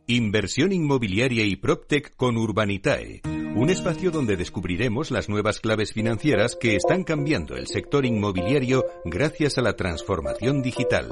Inversión inmobiliaria y PropTech con Urbanitae. Un espacio donde descubriremos las nuevas claves financieras que están cambiando el sector inmobiliario gracias a la transformación digital.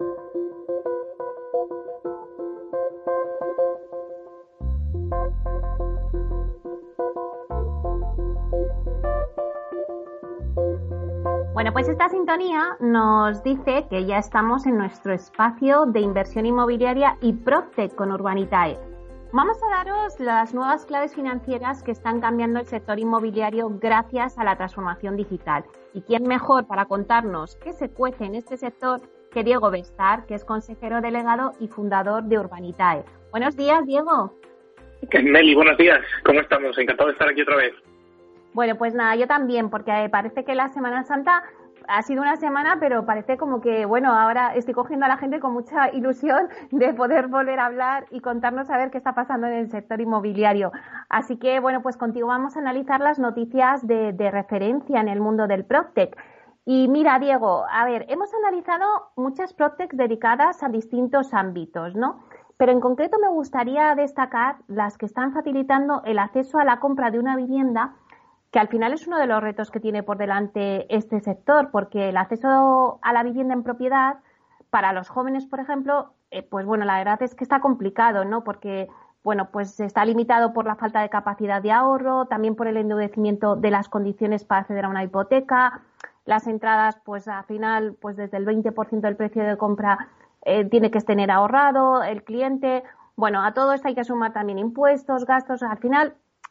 Bueno, pues esta sintonía nos dice que ya estamos en nuestro espacio de inversión inmobiliaria y PropTech con Urbanitae. Vamos a daros las nuevas claves financieras que están cambiando el sector inmobiliario gracias a la transformación digital. ¿Y quién mejor para contarnos qué se cuece en este sector que Diego Bestar, que es consejero delegado y fundador de Urbanitae? Buenos días, Diego. Meli, buenos días. ¿Cómo estamos? Encantado de estar aquí otra vez. Bueno, pues nada, yo también, porque parece que la Semana Santa ha sido una semana, pero parece como que, bueno, ahora estoy cogiendo a la gente con mucha ilusión de poder volver a hablar y contarnos a ver qué está pasando en el sector inmobiliario. Así que, bueno, pues contigo vamos a analizar las noticias de referencia en el mundo del PropTech. Y mira, Diego, a ver, hemos analizado muchas PropTechs dedicadas a distintos ámbitos, ¿no? Pero en concreto me gustaría destacar las que están facilitando el acceso a la compra de una vivienda, que al final es uno de los retos que tiene por delante este sector, porque el acceso a la vivienda en propiedad para los jóvenes, por ejemplo, pues bueno, la verdad es que está complicado, ¿no? Porque, bueno, pues está limitado por la falta de capacidad de ahorro, también por el endurecimiento de las condiciones para acceder a una hipoteca, las entradas, pues al final, pues desde el 20% del precio de compra tiene que tener ahorrado el cliente. Bueno, a todo esto hay que sumar también impuestos, gastos, al final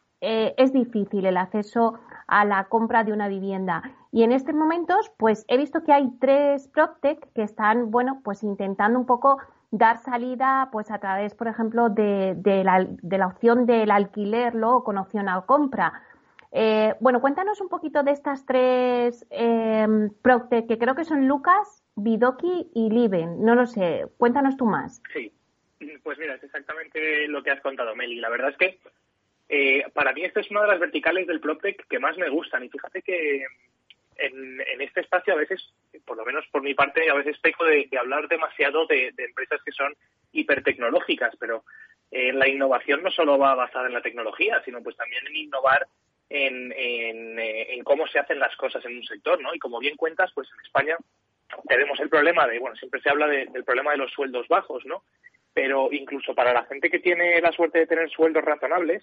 es difícil el acceso a la compra de una vivienda. Y en estos momentos, pues he visto que hay 3 PropTech que están, bueno, pues intentando un poco dar salida, pues a través, por ejemplo, de la opción del alquiler, luego con opción a compra. Bueno, cuéntanos un poquito de estas 3 PropTech, que creo que son Lucas, Bidoki y Liven. No lo sé, cuéntanos tú más. Sí, pues mira, es exactamente lo que has contado, Meli. La verdad es que para mí esta es una de las verticales del PropTech que más me gustan, y fíjate que en este espacio a veces, por lo menos por mi parte, a veces peco de hablar demasiado de empresas que son hipertecnológicas, pero la innovación no solo va basada en la tecnología, sino pues también en innovar en cómo se hacen las cosas en un sector, ¿no? Y como bien cuentas, pues en España tenemos el problema de, bueno, siempre se habla del problema de los sueldos bajos, ¿no? Pero incluso para la gente que tiene la suerte de tener sueldos razonables,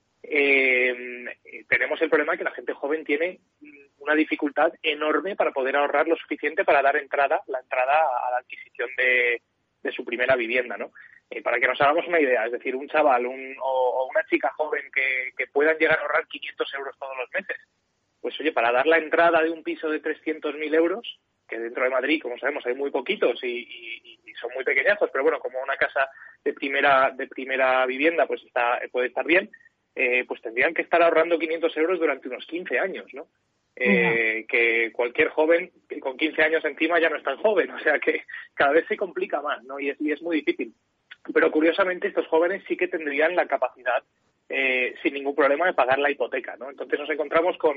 tenemos el problema de que la gente joven tiene una dificultad enorme para poder ahorrar lo suficiente para dar la entrada a la adquisición de su primera vivienda, ¿no? Para que nos hagamos una idea, es decir, un chaval o una chica joven que puedan llegar a ahorrar 500 euros todos los meses, pues oye, para dar la entrada de un piso de 300.000 euros, que dentro de Madrid, como sabemos, hay muy poquitos y son muy pequeñazos, pero bueno, como una casa de primera vivienda pues puede estar bien, pues tendrían que estar ahorrando 500 euros durante unos 15 años, ¿no? Que cualquier joven con 15 años encima ya no es tan joven, o sea que cada vez se complica más, ¿no? Y es muy difícil. Pero curiosamente estos jóvenes sí que tendrían la capacidad sin ningún problema de pagar la hipoteca, ¿no? Entonces nos encontramos con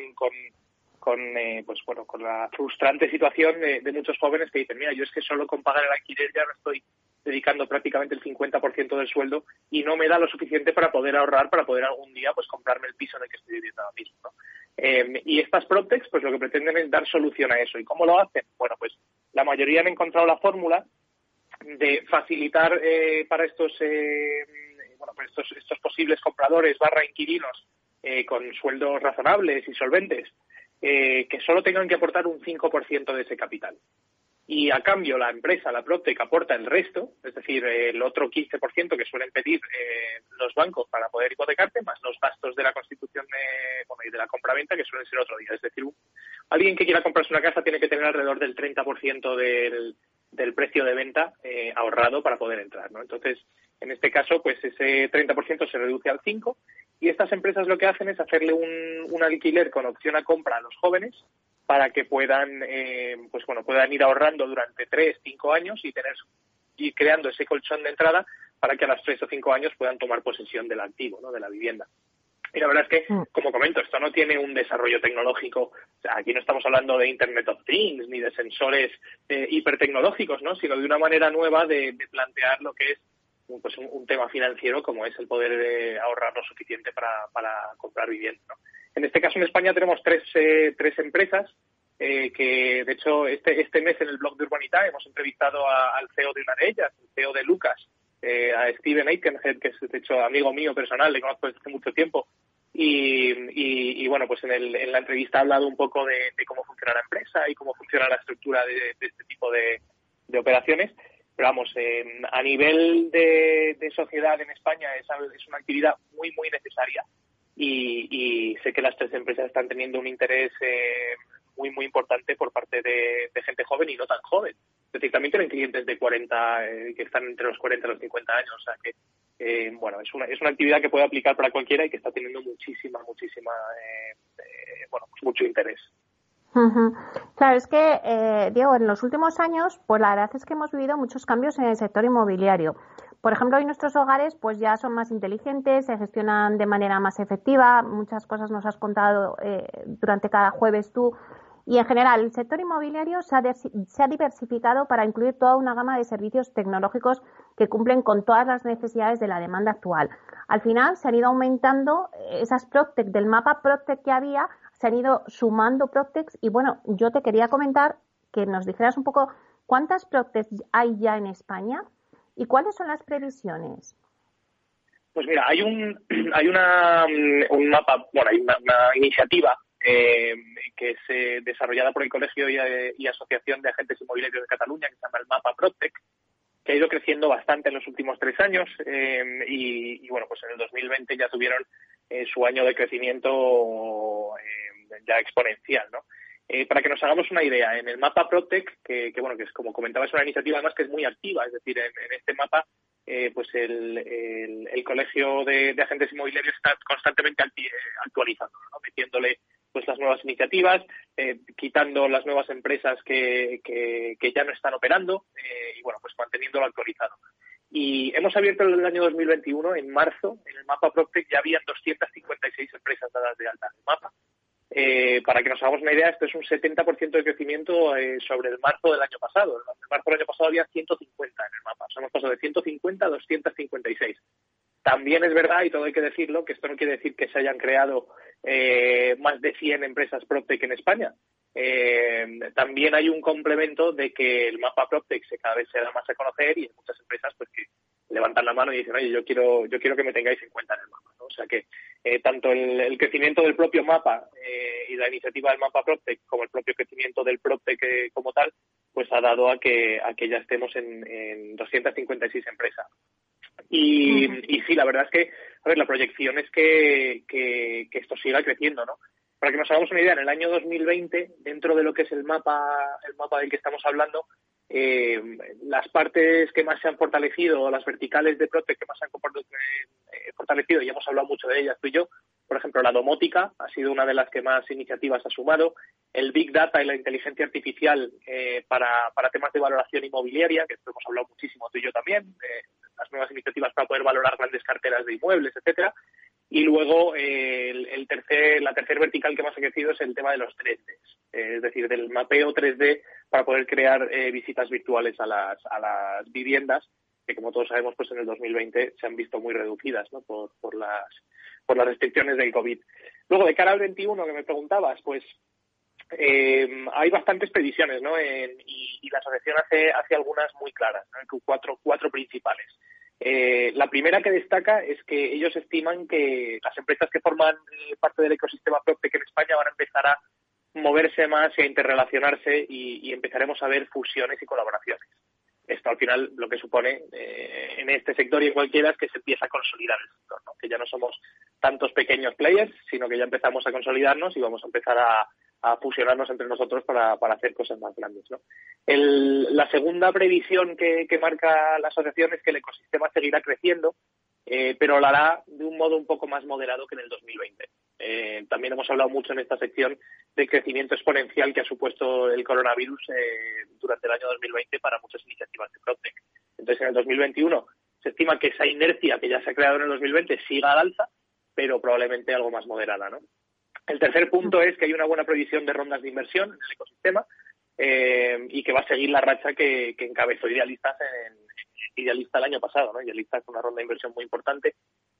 la frustrante situación de muchos jóvenes que dicen, mira, yo es que solo con pagar el alquiler ya no estoy dedicando prácticamente el 50% del sueldo y no me da lo suficiente para poder ahorrar, para poder algún día pues comprarme el piso en el que estoy viviendo ahora mismo, ¿no? Y estas PropTechs pues lo que pretenden es dar solución a eso. ¿Y cómo lo hacen? Bueno, pues la mayoría han encontrado la fórmula de facilitar para estos posibles compradores / inquilinos con sueldos razonables y solventes, que solo tengan que aportar un 5% de ese capital. Y a cambio la empresa, la PropTech, aporta el resto, es decir, el otro 15% que suelen pedir los bancos para poder hipotecarte, más los gastos de la constitución y de la compraventa, que suelen ser otro día. Es decir, alguien que quiera comprarse una casa tiene que tener alrededor del 30% del precio de venta ahorrado para poder entrar, ¿no? Entonces, en este caso, pues ese 30% se reduce al 5%, y estas empresas lo que hacen es hacerle un alquiler con opción a compra a los jóvenes para que puedan ir ahorrando durante 3-5 años y creando ese colchón de entrada para que a los 3 o 5 años puedan tomar posesión del activo, ¿no? De la vivienda. Y la verdad es que, como comento, esto no tiene un desarrollo tecnológico. O sea, aquí no estamos hablando de Internet of Things ni de sensores hipertecnológicos, ¿no? Sino de una manera nueva de plantear lo que es un tema financiero como es el poder ahorrar lo suficiente para comprar vivienda, ¿no? En este caso, en España tenemos tres empresas que, de hecho, este mes en el blog de Urbanitae hemos entrevistado al CEO de una de ellas, el CEO de Lucas, a Steven Aikenhead, que es, de hecho, amigo mío personal, le conozco desde hace mucho tiempo. Y bueno, pues en la entrevista ha hablado un poco de cómo funciona la empresa y cómo funciona la estructura de este tipo de operaciones. Pero vamos, a nivel de sociedad en España es una actividad muy, muy necesaria y sé que las tres empresas están teniendo un interés muy, muy importante por parte de gente joven y no tan joven. Es decir, también tienen clientes de 40, que están entre los 40 y los 50 años, o sea que bueno, es una actividad que puede aplicar para cualquiera y que está teniendo muchísima, pues mucho interés. Uh-huh. Claro, es que, Diego, en los últimos años, pues la verdad es que hemos vivido muchos cambios en el sector inmobiliario. Por ejemplo, hoy nuestros hogares pues ya son más inteligentes, se gestionan de manera más efectiva, muchas cosas nos has contado durante cada jueves tú. Y en general, el sector inmobiliario se ha diversificado para incluir toda una gama de servicios tecnológicos que cumplen con todas las necesidades de la demanda actual. Al final, se han ido aumentando esas PropTech del mapa PropTech que había, se han ido sumando PropTechs y bueno, yo te quería comentar que nos dijeras un poco cuántas PropTechs hay ya en España y cuáles son las previsiones. Pues mira, hay un mapa, bueno, hay una iniciativa que es desarrollada por el Colegio y Asociación de Agentes Inmobiliarios de Cataluña, que se llama el Mapa PropTech, que ha ido creciendo bastante en los últimos 3 años y bueno, pues en el 2020 ya tuvieron su año de crecimiento ya exponencial, ¿no? Para que nos hagamos una idea, en el Mapa PropTech, que bueno, que es como comentaba, es una iniciativa además que es muy activa, es decir, en este mapa pues el Colegio de Agentes Inmobiliarios está constantemente actualizando, ¿no? Metiéndole pues las nuevas iniciativas, quitando las nuevas empresas que ya no están operando y bueno, pues manteniéndolo actualizado. Y hemos abierto el año 2021, en marzo, en el Mapa PropTech ya habían 256 empresas dadas de alta en el mapa. Para que nos hagamos una idea, esto es un 70% de crecimiento sobre el marzo del año pasado. En marzo del año pasado había 150 en el mapa. O sea, hemos pasado de 150 a 256. También es verdad, y todo hay que decirlo, que esto no quiere decir que se hayan creado más de 100 empresas PropTech en España. También hay un complemento de que el mapa PropTech cada vez se da más a conocer y hay muchas empresas pues que levantan la mano y dicen, oye, yo quiero que me tengáis en cuenta en el mapa, ¿no? O sea que tanto el crecimiento del propio mapa y la iniciativa del mapa PropTech como el propio crecimiento del PropTech como tal, pues ha dado a que ya estemos en 256 empresas. Y sí, la verdad es que, a ver, la proyección es que esto siga creciendo, ¿no? Para que nos hagamos una idea, en el año 2020, dentro de lo que es el mapa del que estamos hablando, las partes que más se han fortalecido, las verticales de PropTech que más se han fortalecido, y hemos hablado mucho de ellas tú y yo, por ejemplo, la domótica ha sido una de las que más iniciativas ha sumado, el Big Data y la inteligencia artificial para temas de valoración inmobiliaria, que esto hemos hablado muchísimo tú y yo también, las nuevas iniciativas para poder valorar grandes carteras de inmuebles, etcétera. Y luego la tercer vertical que más ha crecido es el tema de los 3D, es decir, del mapeo 3D para poder crear visitas virtuales a las viviendas, que como todos sabemos pues en el 2020 se han visto muy reducidas, ¿no? por las restricciones del COVID. Luego, de cara al 21 que me preguntabas, pues hay bastantes previsiones, ¿no? Y la asociación hace algunas muy claras, ¿no? Cuatro principales. La primera que destaca es que ellos estiman que las empresas que forman parte del ecosistema PropTech en España van a empezar a moverse más y a interrelacionarse y empezaremos a ver fusiones y colaboraciones. Esto al final lo que supone en este sector y en cualquiera es que se empieza a consolidar el sector, ¿no? Que ya no somos tantos pequeños players, sino que ya empezamos a consolidarnos y vamos a empezar a fusionarnos entre nosotros para hacer cosas más grandes, ¿no? La segunda previsión que marca la asociación es que el ecosistema seguirá creciendo, pero lo hará de un modo un poco más moderado que en el 2020. También hemos hablado mucho en esta sección del crecimiento exponencial que ha supuesto el coronavirus durante el año 2020 para muchas iniciativas de PropTech. Entonces, en el 2021 se estima que esa inercia que ya se ha creado en el 2020 siga al alza, pero probablemente algo más moderada, ¿no? El tercer punto es que hay una buena previsión de rondas de inversión en el ecosistema y que va a seguir la racha que encabezó Idealistas Idealista el año pasado, ¿no? Idealista con una ronda de inversión muy importante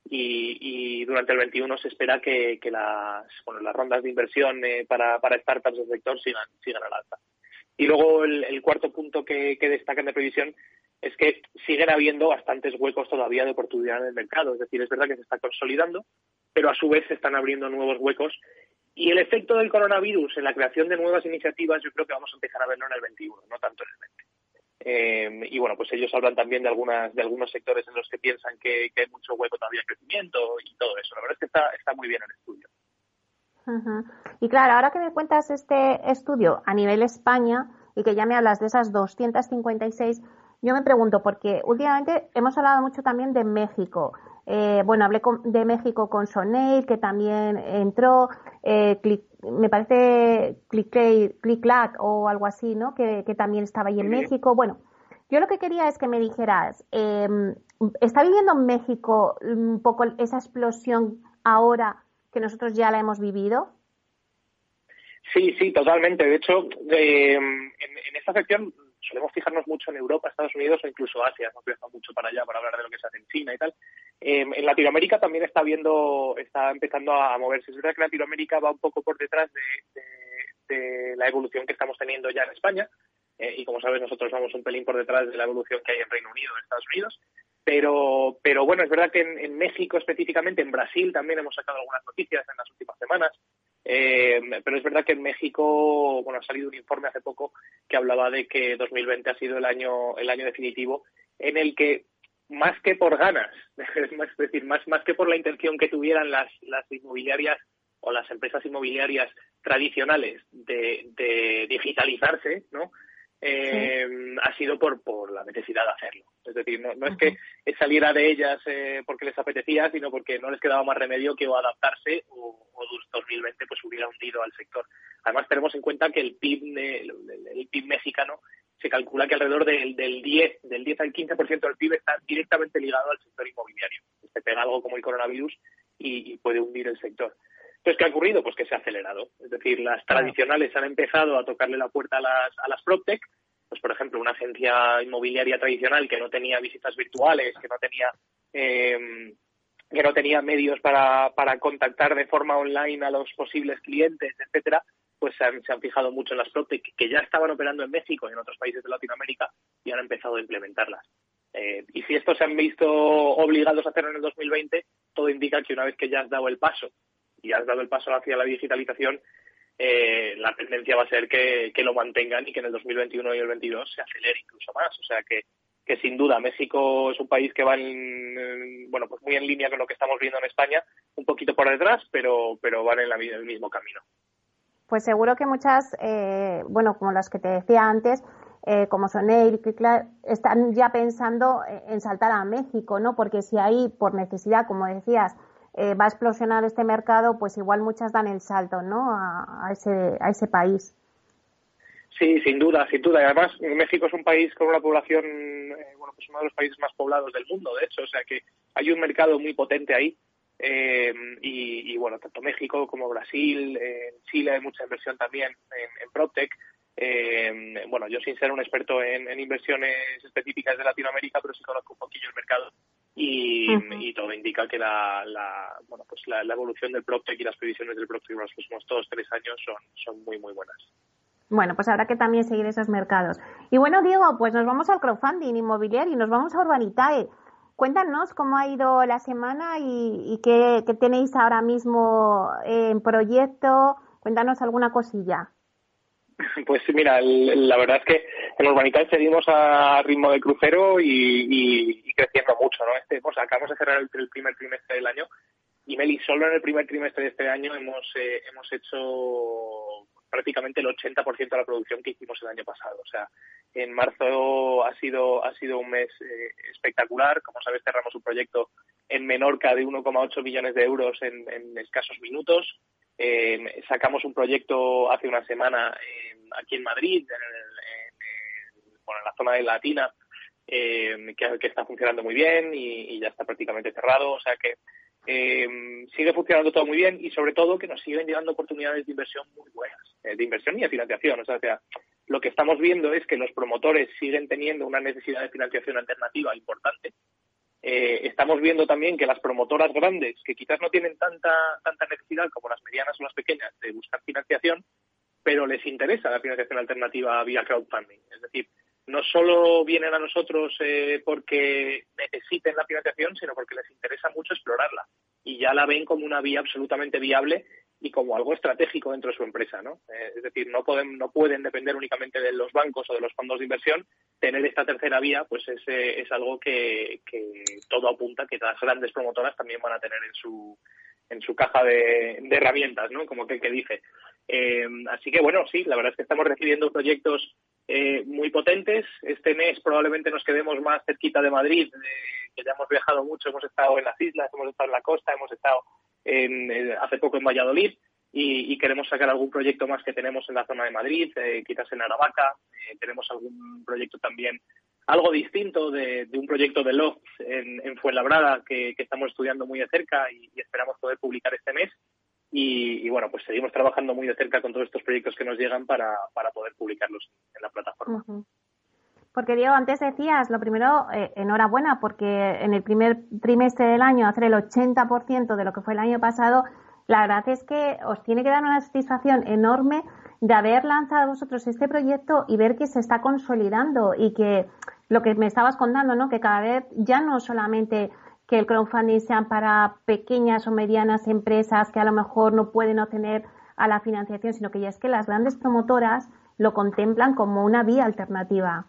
y durante el 21 se espera que las rondas de inversión para startups del sector sigan al alza. Y luego el cuarto punto que destacan de previsión es que siguen habiendo bastantes huecos todavía de oportunidad en el mercado. Es decir, es verdad que se está consolidando, pero a su vez se están abriendo nuevos huecos. Y el efecto del coronavirus en la creación de nuevas iniciativas yo creo que vamos a empezar a verlo en el 21, no tanto en el 20. Y bueno, pues ellos hablan también de algunos sectores en los que piensan que hay mucho hueco todavía de crecimiento y todo eso. La verdad es que está muy bien el estudio. Uh-huh. Y claro, ahora que me cuentas este estudio a nivel España y que ya me hablas de esas 256, yo me pregunto, porque últimamente hemos hablado mucho también de México. Hablé de México con Soneil, que también entró, me parece ClickClack o algo así, ¿no? Que también estaba ahí en México. Bueno, yo lo que quería es que me dijeras, ¿está viviendo México un poco esa explosión ahora que nosotros ya la hemos vivido? Sí, totalmente. De hecho, en esta sección solemos fijarnos mucho en Europa, Estados Unidos o incluso Asia. Hemos viajado mucho para allá para hablar de lo que se hace en China y tal. En Latinoamérica también está empezando a moverse. Es verdad que Latinoamérica va un poco por detrás de la evolución que estamos teniendo ya en España. Y como sabes, nosotros vamos un pelín por detrás de la evolución que hay en Reino Unido, en Estados Unidos. Pero bueno, es verdad que en México específicamente, en Brasil también hemos sacado algunas noticias en las últimas semanas. Pero es verdad que en México, ha salido un informe hace poco que hablaba de que 2020 ha sido el año definitivo en el que, más que por ganas, es decir, más que por la intención que tuvieran las inmobiliarias o las empresas inmobiliarias tradicionales de digitalizarse, ¿no? Ha sido por la necesidad de hacerlo. Es decir, no es que saliera de ellas porque les apetecía, sino porque no les quedaba más remedio que o adaptarse o 2020 pues hubiera hundido al sector. Además, tenemos en cuenta que el PIB mexicano se calcula que alrededor del 10 al 15% del PIB está directamente ligado al sector inmobiliario. Se pega algo como el coronavirus y puede hundir el sector. Entonces, ¿qué ha ocurrido? Pues que se ha acelerado. Es decir, las tradicionales han empezado a tocarle la puerta a las PropTech. Pues, por ejemplo, una agencia inmobiliaria tradicional que no tenía visitas virtuales, que no tenía medios para contactar de forma online a los posibles clientes, etcétera, pues se han fijado mucho en las PropTech que ya estaban operando en México y en otros países de Latinoamérica y han empezado a implementarlas. Y si estos se han visto obligados a hacerlo en el 2020, todo indica que una vez que ya has dado el paso y has dado el paso hacia la digitalización, la tendencia va a ser que lo mantengan y que en el 2021 y el 2022 se acelere incluso más. O sea que sin duda México es un país que va pues muy en línea con lo que estamos viendo en España, un poquito por detrás, pero van en el mismo camino. Pues seguro que muchas, como las que te decía antes, como Soneil, están ya pensando en saltar a México, ¿no? Porque si ahí, por necesidad, como decías, va a explosionar este mercado, pues igual muchas dan el salto, ¿no? A ese país. Sí, sin duda. Y además, México es un país con una población, pues uno de los países más poblados del mundo, de hecho. O sea que hay un mercado muy potente ahí. Tanto México como Brasil, en Chile hay mucha inversión también en PropTech. Yo sin ser un experto en inversiones específicas de Latinoamérica, pero sí conozco un poquillo el mercado y todo indica que la evolución del PropTech y las previsiones del PropTech en los próximos 2-3 años son muy, muy buenas. Bueno, pues habrá que también seguir esos mercados. Y bueno, Diego, pues nos vamos al crowdfunding inmobiliario y nos vamos a Urbanitae. Cuéntanos cómo ha ido la semana y qué tenéis ahora mismo en proyecto. Cuéntanos alguna cosilla. Pues mira, la verdad es que en Urbanitae seguimos a ritmo de crucero y creciendo mucho, ¿no? Acabamos de cerrar el primer trimestre del año y Meli, solo en el primer trimestre de este año hemos hecho prácticamente el 80% de la producción que hicimos el año pasado. O sea, en marzo ha sido un mes espectacular. Como sabes, cerramos un proyecto en Menorca de 1,8 millones de euros en escasos minutos. Sacamos un proyecto hace una semana aquí en Madrid, en la zona de Latina, que está funcionando muy bien y ya está prácticamente cerrado. O sea que sigue funcionando todo muy bien y sobre todo que nos siguen llegando oportunidades de inversión muy buenas, de inversión y de financiación. O sea, lo que estamos viendo es que los promotores siguen teniendo una necesidad de financiación alternativa importante. Estamos viendo también que las promotoras grandes, que quizás no tienen tanta necesidad como las medianas o las pequeñas de buscar financiación, pero les interesa la financiación alternativa vía crowdfunding. Es decir, no solo vienen a nosotros porque necesiten la financiación, sino porque les interesa mucho explorarla y ya la ven como una vía absolutamente viable y como algo estratégico dentro de su empresa, ¿no? Es decir, no pueden depender únicamente de los bancos o de los fondos de inversión. Tener esta tercera vía, pues es algo que todo apunta que las grandes promotoras también van a tener en su caja de herramientas, ¿no? Como que dice. Así que, bueno, sí, la verdad es que estamos recibiendo proyectos muy potentes. Este mes probablemente nos quedemos más cerquita de Madrid, que ya hemos viajado mucho, hemos estado en las islas, hemos estado en la costa, hemos estado hace poco en Valladolid y queremos sacar algún proyecto más que tenemos en la zona de Madrid, quizás en Aravaca. Tenemos algún proyecto también algo distinto de un proyecto de loft en Fuenlabrada que estamos estudiando muy de cerca y esperamos poder publicar este mes. Y bueno, pues seguimos trabajando muy de cerca con todos estos proyectos que nos llegan para poder publicarlos en la plataforma. Uh-huh. Porque, Diego, antes decías, lo primero, enhorabuena, porque en el primer trimestre del año hacer el 80% de lo que fue el año pasado, la verdad es que os tiene que dar una satisfacción enorme de haber lanzado vosotros este proyecto y ver que se está consolidando y que lo que me estabas contando, ¿no? Que cada vez ya no solamente que el crowdfunding sean para pequeñas o medianas empresas que a lo mejor no pueden obtener a la financiación, sino que ya es que las grandes promotoras lo contemplan como una vía alternativa.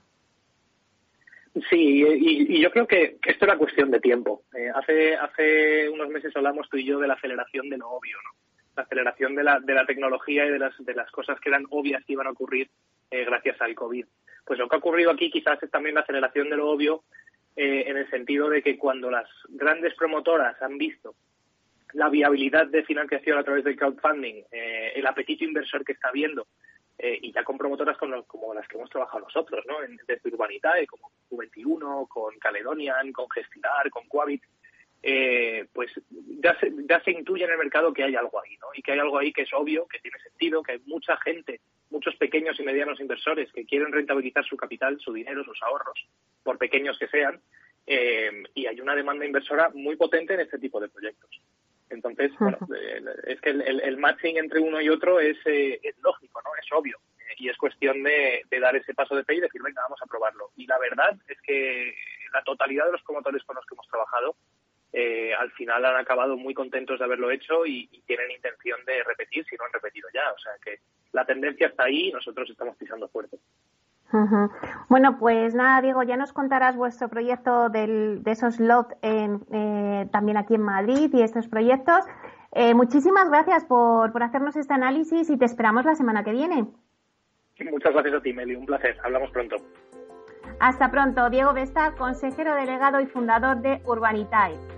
Sí, y yo creo que esto era cuestión de tiempo. Hace unos meses hablamos tú y yo de la aceleración de lo obvio, ¿no? La aceleración de la tecnología y de las cosas que eran obvias que iban a ocurrir gracias al COVID. Pues lo que ha ocurrido aquí quizás es también la aceleración de lo obvio en el sentido de que cuando las grandes promotoras han visto la viabilidad de financiación a través del crowdfunding, el apetito inversor que está habiendo, y ya con promotoras como las que hemos trabajado nosotros, ¿no? Desde Urbanitae, como Q21, con Caledonian, con Gestilar, con Quabit, pues ya se intuye en el mercado que hay algo ahí, ¿no? Y que hay algo ahí que es obvio, que tiene sentido, que hay mucha gente, muchos pequeños y medianos inversores que quieren rentabilizar su capital, su dinero, sus ahorros, por pequeños que sean, y hay una demanda inversora muy potente en este tipo de proyectos. Entonces, bueno, es que el matching entre uno y otro es lógico, ¿no? Es obvio. Y es cuestión de dar ese paso de fe y decir, venga, vamos a probarlo. Y la verdad es que la totalidad de los promotores con los que hemos trabajado al final han acabado muy contentos de haberlo hecho y tienen intención de repetir si no han repetido ya. O sea que la tendencia está ahí y nosotros estamos pisando fuerte. Uh-huh. Bueno, pues nada, Diego, ya nos contarás vuestro proyecto de esos loft también aquí en Madrid y estos proyectos. Muchísimas gracias por hacernos este análisis y te esperamos la semana que viene. Muchas gracias a ti, Meli. Un placer. Hablamos pronto. Hasta pronto. Diego Vesta, consejero delegado y fundador de Urbanitae.